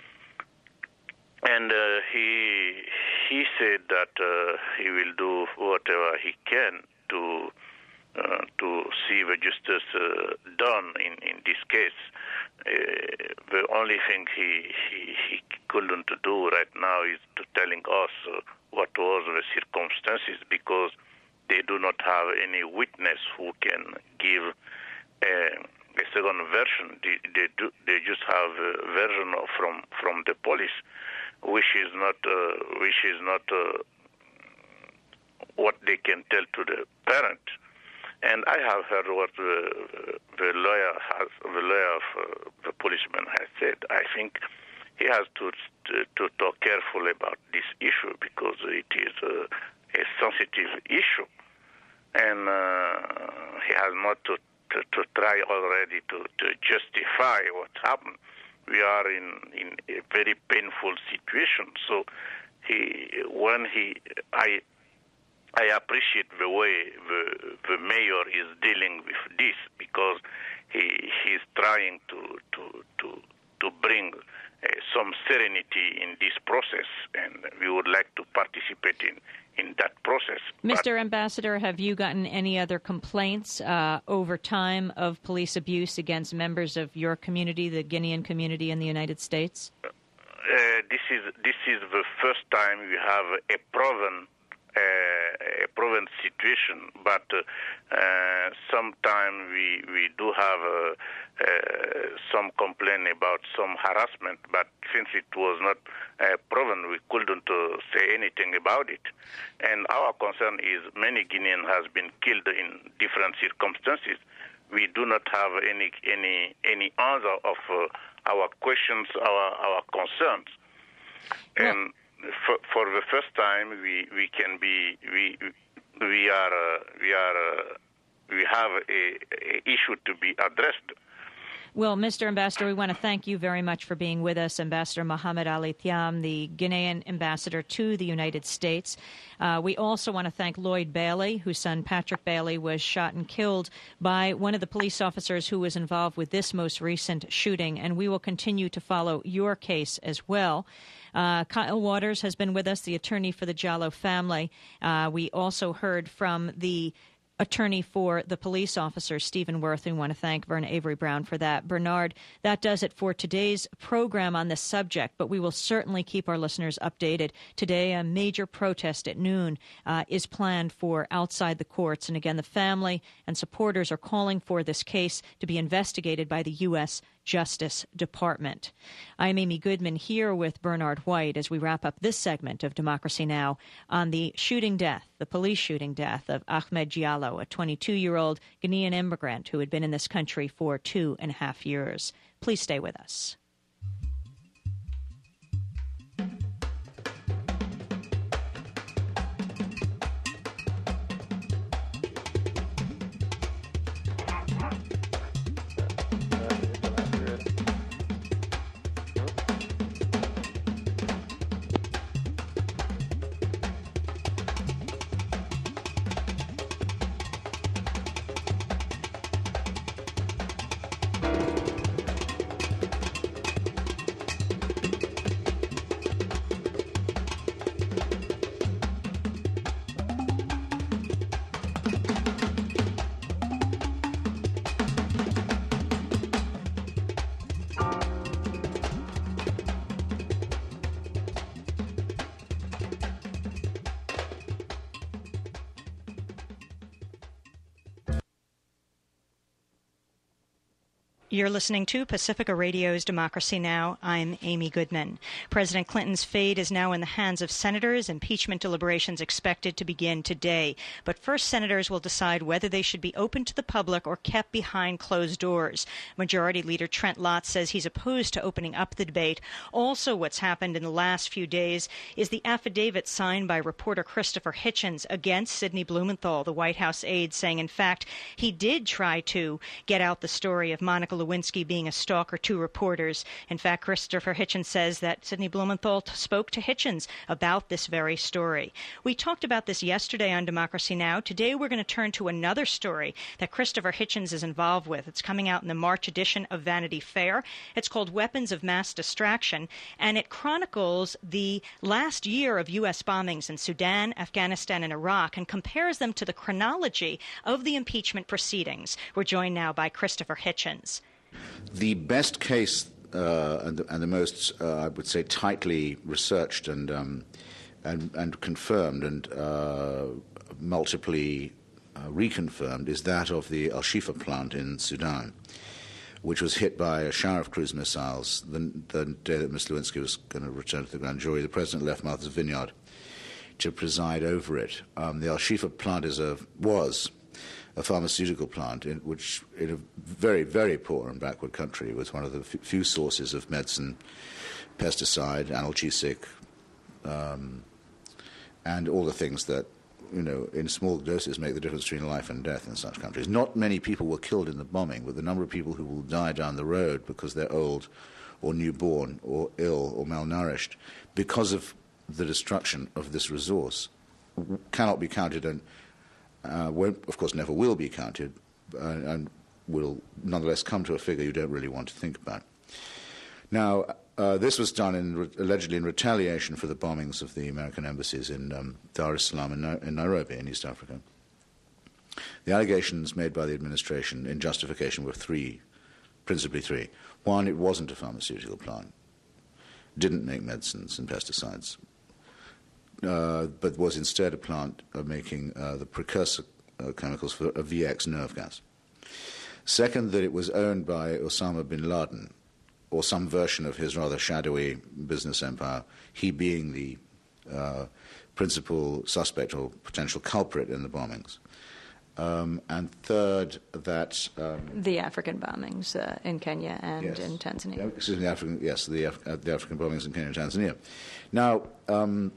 And uh, he he said that uh, he will do whatever he can to uh, to see the justice uh, done in, in this case. Uh, the only thing he, he he couldn't do right now is to telling us uh, what was the circumstances, because they do not have any witness who can give uh, a second version. They, they, do, they just have a version of, from from the police, which is not uh, which is not uh, what they can tell to the parent. And I have heard what the, the lawyer has, the lawyer of uh, the policeman has said. I think he has to to, to talk carefully about this issue, because it is uh, a sensitive issue, and uh, he has not to, to, to try already to, to justify what happened. We are in, in a very painful situation. So he, when he, I, I appreciate the way the, the mayor is dealing with this, because he he's trying to to to to bring uh, some serenity in this process, and we would like to participate in, in that process. Mister But Ambassador, have you gotten any other complaints uh, over time of police abuse against members of your community, the Guinean community in the United States? Uh, this is this is the first time we have a proven uh, a proven situation, but uh, uh, sometimes we we do have uh, uh, some complaint about some harassment, but since it was not uh, proven, we couldn't uh, say anything about it. And our concern is many Guineans has been killed in different circumstances. We do not have any any any answer of uh, our questions, our our concerns, well, and for, for the first time, we, we can be we we are uh, we are uh, we have a, a issue to be addressed. Well, Mister Ambassador, we want to thank you very much for being with us. Ambassador Muhammad Ali Thiam, the Guinean ambassador to the United States. Uh, we also want to thank Lloyd Bailey, whose son Patrick Bailey was shot and killed by one of the police officers who was involved with this most recent shooting. And we will continue to follow your case as well. Uh, Kyle Waters has been with us, the attorney for the Jallow family. Uh, we also heard from the attorney for the police officers, Stephen Wirth. We want to thank Verna Avery Brown for that. Bernard, that does it for today's program on this subject, but we will certainly keep our listeners updated. Today, a major protest at noon uh, is planned for outside the courts. And again, the family and supporters are calling for this case to be investigated by the U S Justice Department. I'm Amy Goodman here with Bernard White as we wrap up this segment of Democracy Now! On the shooting death, the police shooting death of Ahmed Diallo, a twenty-two-year-old Ghanaian immigrant who had been in this country for two and a half years. Please stay with us. You're listening to Pacifica Radio's Democracy Now! I'm Amy Goodman. President Clinton's fate is now in the hands of senators. Impeachment deliberations expected to begin today. But first, senators will decide whether they should be open to the public or kept behind closed doors. Majority Leader Trent Lott says he's opposed to opening up the debate. Also, what's happened in the last few days is the affidavit signed by reporter Christopher Hitchens against Sidney Blumenthal, the White House aide, saying, in fact, he did try to get out the story of Monica Lewinsky being a stalker to reporters. In fact, Christopher Hitchens says that Sidney Blumenthal spoke to Hitchens about this very story. We talked about this yesterday on Democracy Now! Today we're going to turn to another story that Christopher Hitchens is involved with. It's coming out in the March edition of Vanity Fair. It's called Weapons of Mass Distraction, and it chronicles the last year of U S bombings in Sudan, Afghanistan, and Iraq, and compares them to the chronology of the impeachment proceedings. We're joined now by Christopher Hitchens. The best case uh, and, the, and the most, uh, I would say, tightly researched and um, and, and confirmed and uh, multiply uh, reconfirmed is that of the Al Shifa plant in Sudan, which was hit by a shower of cruise missiles the, the day that Miss Lewinsky was going to return to the grand jury. The president left Martha's Vineyard to preside over it. Um, the Al Shifa plant is a was. a pharmaceutical plant, in which in a very, very poor and backward country was one of the f- few sources of medicine, pesticide, analgesic, um, and all the things that, you know, in small doses make the difference between life and death in such countries. Not many people were killed in the bombing, but the number of people who will die down the road because they're old or newborn or ill or malnourished because of the destruction of this resource cannot be counted and Uh, won't, of course, never will be counted, uh, and will nonetheless come to a figure you don't really want to think about. Now, uh, this was done in re- allegedly in retaliation for the bombings of the American embassies in um, Dar es Salaam and Na- in Nairobi in East Africa. The allegations made by the administration in justification were three, principally three. One, it wasn't a pharmaceutical plant, didn't make medicines and pesticides. Uh, but was instead a plant uh, making uh, the precursor uh, chemicals for a V X nerve gas. Second, that it was owned by Osama bin Laden, or some version of his rather shadowy business empire, he being the uh, principal suspect or potential culprit in the bombings. Um, and third, that... Um, the African bombings uh, in Kenya and yes. in Tanzania. Yeah, excuse me, the African, yes, the, Af- uh, the African bombings in Kenya and Tanzania. Now... Um,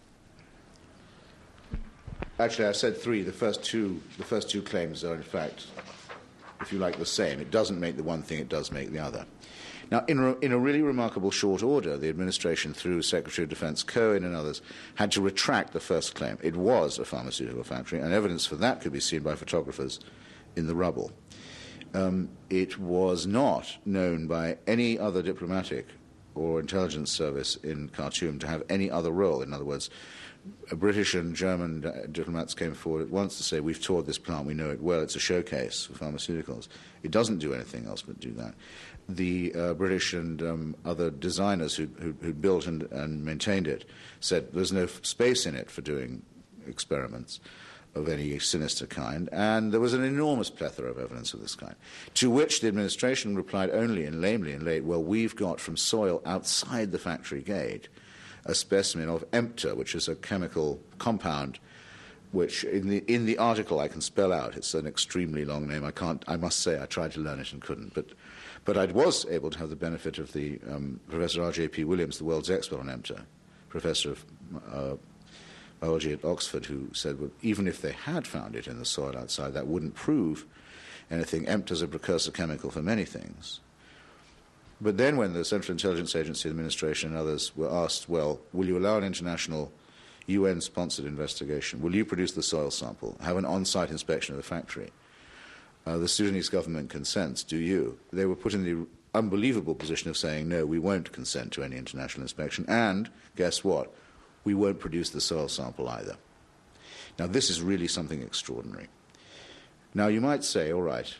Actually, I said three. The first two, the first two claims are, in fact, if you like, the same. It doesn't make the one thing; it does make the other. Now, in, re- in a really remarkable short order, the administration, through Secretary of Defense Cohen and others, had to retract the first claim. It was a pharmaceutical factory, and evidence for that could be seen by photographers in the rubble. Um, it was not known by any other diplomatic or intelligence service in Khartoum to have any other role. In other words, British and German diplomats came forward at once to say, we've toured this plant, we know it well, it's a showcase for pharmaceuticals. It doesn't do anything else but do that. The uh, British and um, other designers who, who, who built and, and maintained it said there's no space in it for doing experiments of any sinister kind, and there was an enormous plethora of evidence of this kind, to which the administration replied only and lamely and late, well, we've got from soil outside the factory gate a specimen of EMPTA, which is a chemical compound which in the in the article I can spell out. It's an extremely long name. I can't, I must say, I tried to learn it and couldn't, but but I was able to have the benefit of the um, Professor R J P Williams, the world's expert on EMPTA, professor of uh, biology at Oxford, who said, well, even if they had found it in the soil outside, that wouldn't prove anything. EMPTA is a precursor chemical for many things. But then when the Central Intelligence Agency Administration and others were asked, well, will you allow an international U N-sponsored investigation? Will you produce the soil sample, have an on-site inspection of the factory? Uh, the Sudanese government consents, do you? They were put in the unbelievable position of saying, no, we won't consent to any international inspection, and guess what? We won't produce the soil sample either. Now, this is really something extraordinary. Now, you might say, all right,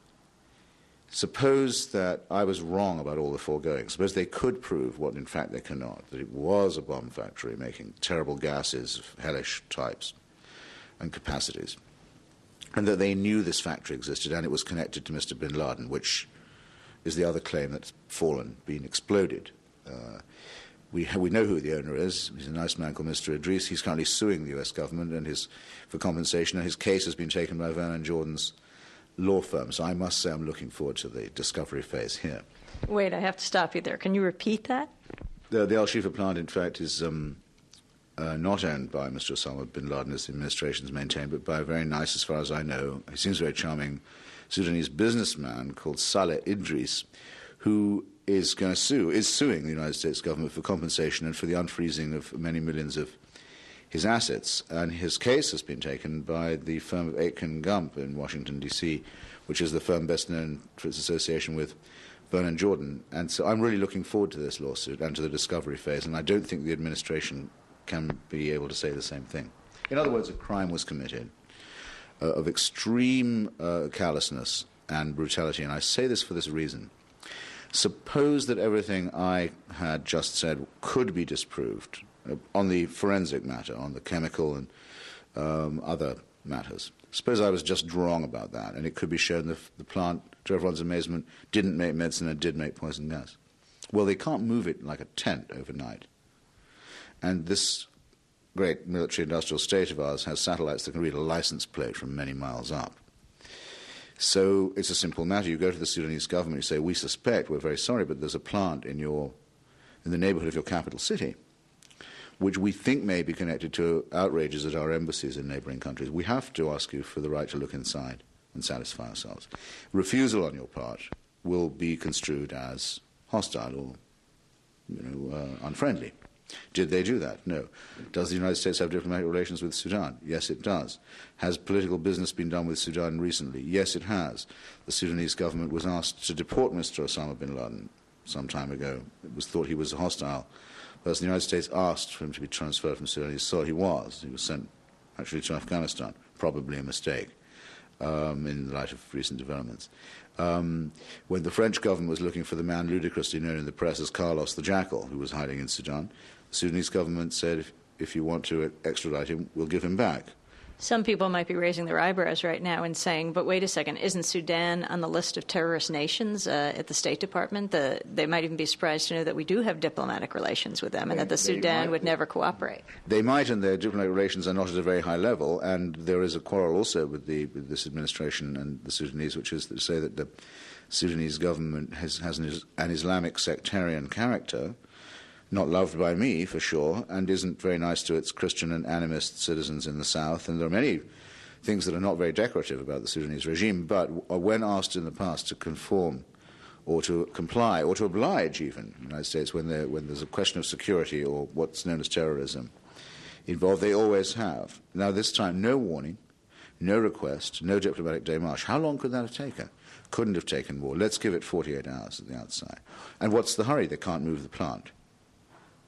suppose that I was wrong about all the foregoing. Suppose they could prove what, in fact, they cannot, that it was a bomb factory making terrible gases of hellish types and capacities, and that they knew this factory existed and it was connected to Mister bin Laden, which is the other claim that's fallen, been exploded. Uh, we, we know who the owner is. He's a nice man called Mister Idris. He's currently suing the U S government and his, for compensation, and his case has been taken by Vernon Jordan's law firm. So I must say I'm looking forward to the discovery phase here. Wait, I have to stop you there. Can you repeat that? The, the Al Shifa plant, in fact, is um, uh, not owned by Mister Osama bin Laden, as the administration's maintained, but by a very nice, as far as I know, he seems very charming, Sudanese businessman called Saleh Idris, who is going to sue, is suing the United States government for compensation and for the unfreezing of many millions of his assets. And his case has been taken by the firm of Aitken Gump in Washington, D C, which is the firm best known for its association with Vernon Jordan. And so I'm really looking forward to this lawsuit and to the discovery phase, and I don't think the administration can be able to say the same thing. In other words, a crime was committed uh, of extreme uh, callousness and brutality, and I say this for this reason. Suppose that everything I had just said could be disproved uh, on the forensic matter, on the chemical and um, other matters. Suppose I was just wrong about that, and it could be shown that the plant, to everyone's amazement, didn't make medicine and did make poison gas. Well, they can't move it like a tent overnight. And this great military-industrial state of ours has satellites that can read a license plate from many miles up. So it's a simple matter. You go to the Sudanese government, you say, we suspect, we're very sorry, but there's a plant in your, in the neighborhood of your capital city, which we think may be connected to outrages at our embassies in neighboring countries. We have to ask you for the right to look inside and satisfy ourselves. Refusal on your part will be construed as hostile or, you know, uh, unfriendly. Did they do that? No. Does the United States have diplomatic relations with Sudan? Yes, it does. Has political business been done with Sudan recently? Yes, it has. The Sudanese government was asked to deport Mister Osama bin Laden some time ago. It was thought he was a hostile. Whereas the United States asked for him to be transferred from Sudanese soil. He was. He was sent actually to Afghanistan. Probably a mistake um, in light of recent developments. Um, when the French government was looking for the man ludicrously known in the press as Carlos the Jackal, who was hiding in Sudan, the Sudanese government said, if, if you want to extradite him, we'll give him back. Some people might be raising their eyebrows right now and saying, but wait a second, isn't Sudan on the list of terrorist nations uh, at the State Department? The, they might even be surprised to know that we do have diplomatic relations with them and they, that the Sudan might, would never cooperate. They might, and their diplomatic relations are not at a very high level, and there is a quarrel also with, the, with this administration and the Sudanese, which is to say that the Sudanese government has, has an, an Islamic sectarian character, not loved by me, for sure, and isn't very nice to its Christian and animist citizens in the south. And there are many things that are not very decorative about the Sudanese regime, but when asked in the past to conform or to comply or to oblige even the United States when, when there's a question of security or what's known as terrorism involved, they always have. Now, this time, no warning, no request, no diplomatic démarche. How long could that have taken? Couldn't have taken more. Let's give it forty-eight hours at the outside. And what's the hurry? They can't move the plant.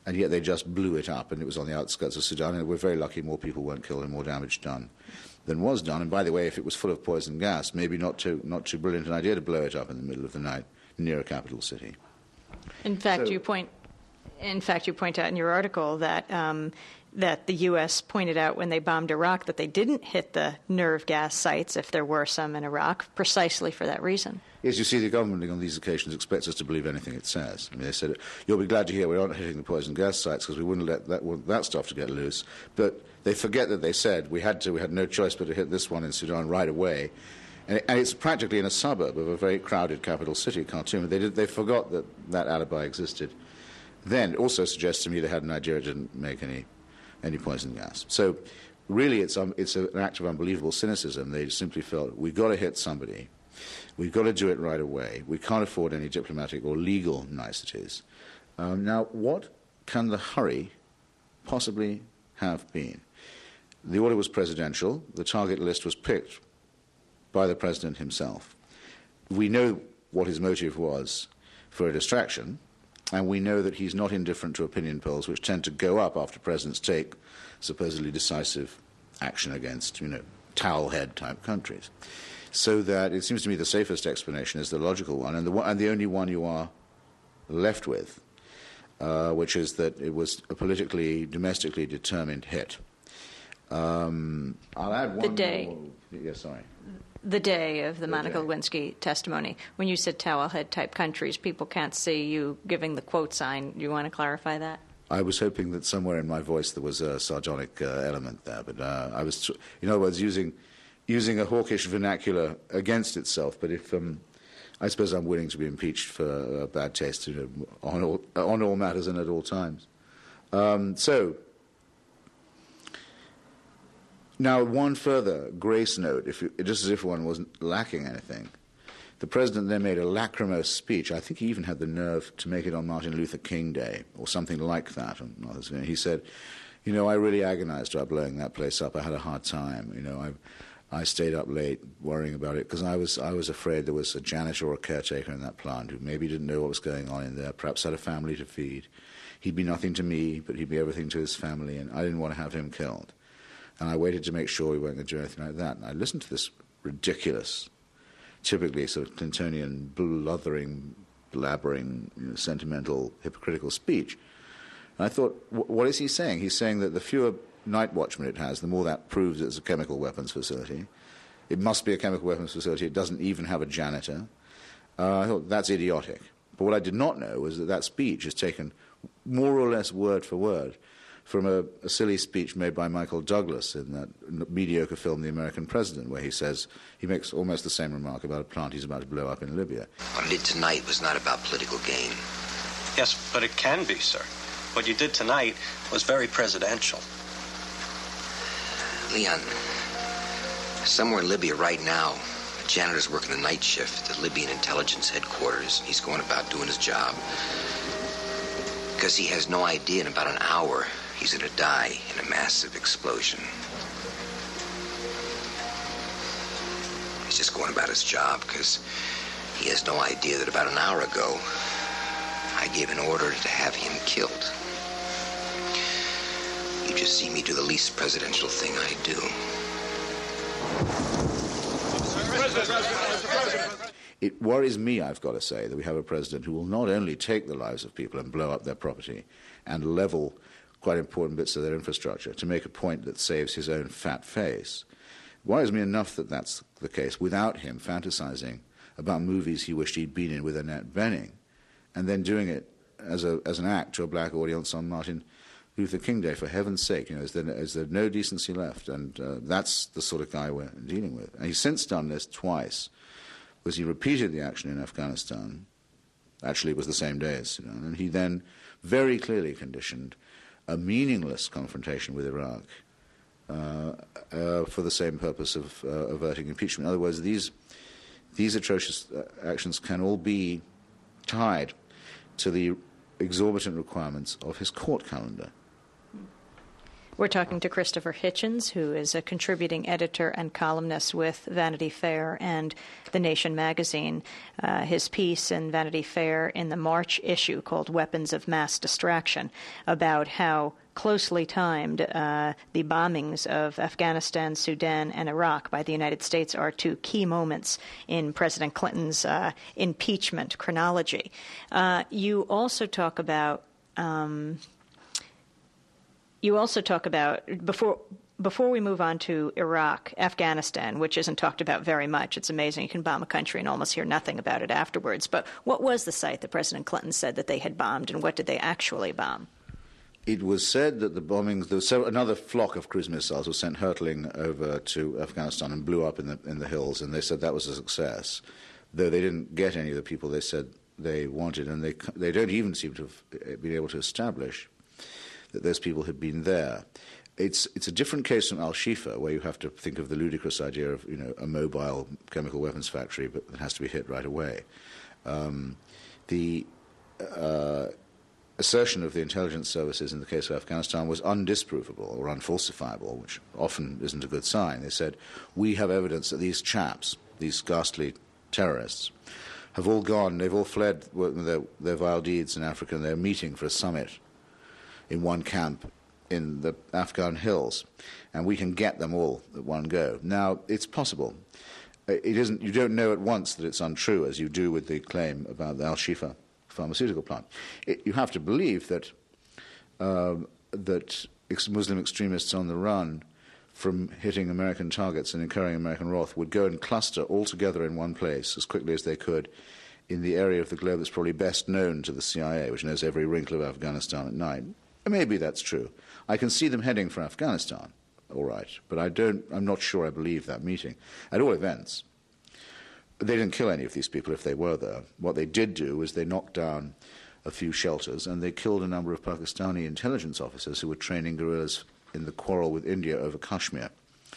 and yet they just blew it up, and it was on the outskirts of Sudan, and we're very lucky more people weren't killed and more damage done than was done. And by the way, if it was full of poison gas, maybe not too, not too brilliant an idea to blow it up in the middle of the night near a capital city. In fact, So- you point, in fact, you point out in your article that um, that the U S pointed out when they bombed Iraq that they didn't hit the nerve gas sites, if there were some in Iraq, precisely for that reason. Yes, you see, the government on these occasions expects us to believe anything it says. I mean, they said, you'll be glad to hear we aren't hitting the poison gas sites because we wouldn't let that, want that stuff to get loose. But they forget that they said we had to, we had no choice but to hit this one in Sudan right away. And, it, and it's practically in a suburb of a very crowded capital city, Khartoum. They, did, they forgot that that alibi existed. Then it also suggests to me they had an idea it didn't make any, any poison gas. So really it's, um, it's an act of unbelievable cynicism. They simply felt, we've got to hit somebody. We've got to do it right away. We can't afford any diplomatic or legal niceties. Um, now, what can the hurry possibly have been? The order was presidential. The target list was picked by the president himself. We know what his motive was for a distraction, and we know that he's not indifferent to opinion polls, which tend to go up after presidents take supposedly decisive action against, you know, towelhead-type countries. So that it seems to me the safest explanation is the logical one, and the, one, and the only one you are left with, uh, which is that it was a politically, domestically determined hit. Um, I'll add one The day. more. Yes, sorry. The day of the, The Monica day. Lewinsky testimony. When you said towelhead-type countries, people can't see you giving the quote sign. Do you want to clarify that? I was hoping that somewhere in my voice there was a sardonic uh, element there, but uh, I was, in other words, using using a hawkish vernacular against itself. But if um, I suppose I'm willing to be impeached for uh, bad taste, you know, on all on all matters and at all times. Um, so. Now, one further grace note, if you, just as if one wasn't lacking anything. The president then made a lachrymose speech. I think he even had the nerve to make it on Martin Luther King Day or something like that. He said, you know, I really agonized about blowing that place up. I had a hard time. You know, I, I stayed up late worrying about it because I was, I was afraid there was a janitor or a caretaker in that plant who maybe didn't know what was going on in there, perhaps had a family to feed. He'd be nothing to me, but he'd be everything to his family, and I didn't want to have him killed. And I waited to make sure we weren't going to do anything like that. And I listened to this ridiculous, typically sort of Clintonian, bluthering, blabbering, you know, sentimental, hypocritical speech. And I thought, what is he saying? He's saying that the fewer night watchmen it has, the more that proves it's a chemical weapons facility. It must be a chemical weapons facility. It doesn't even have a janitor. Uh, I thought, that's idiotic. But what I did not know was that that speech is taken more or less word for word from a, a silly speech made by Michael Douglas in that mediocre film, The American President, where he says, he makes almost the same remark about a plant he's about to blow up in Libya. What I did tonight was not about political gain. Yes, but it can be, sir. What you did tonight was very presidential. Leon, somewhere in Libya right now, a janitor's working the night shift at the Libyan intelligence headquarters. He's going about doing his job. Because he has no idea in about an hour he's going to die in a massive explosion. He's just going about his job because he has no idea that about an hour ago I gave an order to have him killed. You just see me do the least presidential thing I do. It worries me, I've got to say, that we have a president who will not only take the lives of people and blow up their property and level quite important bits of their infrastructure to make a point that saves his own fat face. It worries me enough that that's the case without him fantasizing about movies he wished he'd been in with Annette Bening and then doing it as, a, as an act to a black audience on Martin Luther King Day. For heaven's sake, you know, is there, is there no decency left? And uh, that's the sort of guy we're dealing with. And he's since done this twice. Was he repeated the action in Afghanistan, actually it was the same day as Sudan, and he then very clearly conditioned a meaningless confrontation with Iraq uh, uh, for the same purpose of uh, averting impeachment. In other words, these, these atrocious uh, actions can all be tied to the exorbitant requirements of his court calendar. We're talking to Christopher Hitchens, who is a contributing editor and columnist with Vanity Fair and The Nation magazine. Uh, his piece in Vanity Fair in the March issue called Weapons of Mass Distraction about how closely timed uh, the bombings of Afghanistan, Sudan, and Iraq by the United States are two key moments in President Clinton's uh, impeachment chronology. Uh, you also talk about um, you also talk about before. Before we move on to Iraq, Afghanistan, which isn't talked about very much. It's amazing. You can bomb a country and almost hear nothing about it afterwards. But what was the site that President Clinton said that they had bombed, and what did they actually bomb? It was said that the bombings, there was so another flock of cruise missiles was sent hurtling over to Afghanistan and blew up in the in the hills, and they said that was a success, though they didn't get any of the people they said they wanted, and they they don't even seem to have been able to establish that those people had been there. It's it's a different case from Al-Shifa, where you have to think of the ludicrous idea of, you know, a mobile chemical weapons factory, but it has to be hit right away. Um, the uh, assertion of the intelligence services in the case of Afghanistan was undisprovable or unfalsifiable, which often isn't a good sign. They said, we have evidence that these chaps, these ghastly terrorists, have all gone, they've all fled their, their vile deeds in Africa, and they're meeting for a summit in one camp in the Afghan hills, and we can get them all at one go. Now, it's possible. It isn't. You don't know at once that it's untrue, as you do with the claim about the Al-Shifa pharmaceutical plant. It, you have to believe that uh, that ex- Muslim extremists on the run from hitting American targets and incurring American wrath would go and cluster all together in one place as quickly as they could in the area of the globe that's probably best known to the C I A, which knows every wrinkle of Afghanistan at night. Maybe that's true. I can see them heading for Afghanistan, all right, but I don't, I'm not sure I believe that meeting. At all events, they didn't kill any of these people if they were there. What they did do was they knocked down a few shelters, and they killed a number of Pakistani intelligence officers who were training guerrillas in the quarrel with India over Kashmir.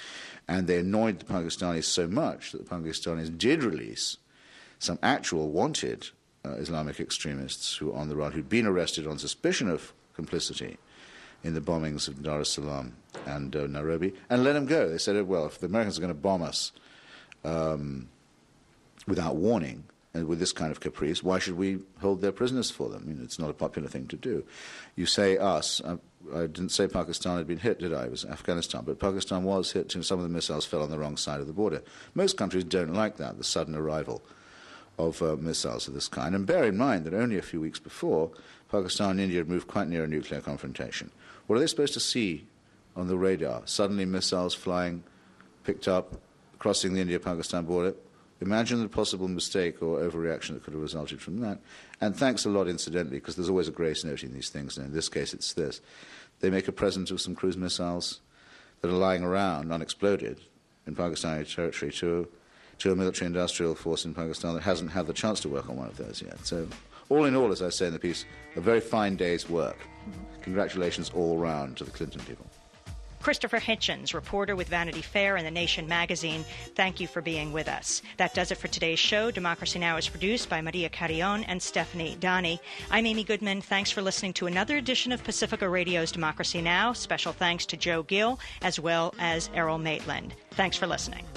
And they annoyed the Pakistanis so much that the Pakistanis did release some actual wanted uh, Islamic extremists who were on the run, who'd been arrested on suspicion of complicity in the bombings of Dar es Salaam and uh, Nairobi, and let them go. They said, well, if the Americans are going to bomb us um, without warning and with this kind of caprice, why should we hold their prisoners for them? You know, it's not a popular thing to do. You say us. I, I didn't say Pakistan had been hit, did I? It was Afghanistan. But Pakistan was hit, and some of the missiles fell on the wrong side of the border. Most countries don't like that, the sudden arrival of uh, missiles of this kind. And bear in mind that only a few weeks before, Pakistan and India had moved quite near a nuclear confrontation. What are they supposed to see on the radar? Suddenly missiles flying, picked up, crossing the India-Pakistan border. Imagine the possible mistake or overreaction that could have resulted from that. And thanks a lot, incidentally, because there's always a grace note in these things, and in this case it's this. They make a present of some cruise missiles that are lying around, unexploded, in Pakistani territory to, to a military-industrial force in Pakistan that hasn't had the chance to work on one of those yet. So, all in all, as I say in the piece, a very fine day's work. Congratulations all round to the Clinton people. Christopher Hitchens, reporter with Vanity Fair and The Nation magazine, thank you for being with us. That does it for today's show. Democracy Now! Is produced by Maria Carrion and Stephanie Doni. I'm Amy Goodman. Thanks for listening to another edition of Pacifica Radio's Democracy Now! Special thanks to Joe Gill as well as Errol Maitland. Thanks for listening.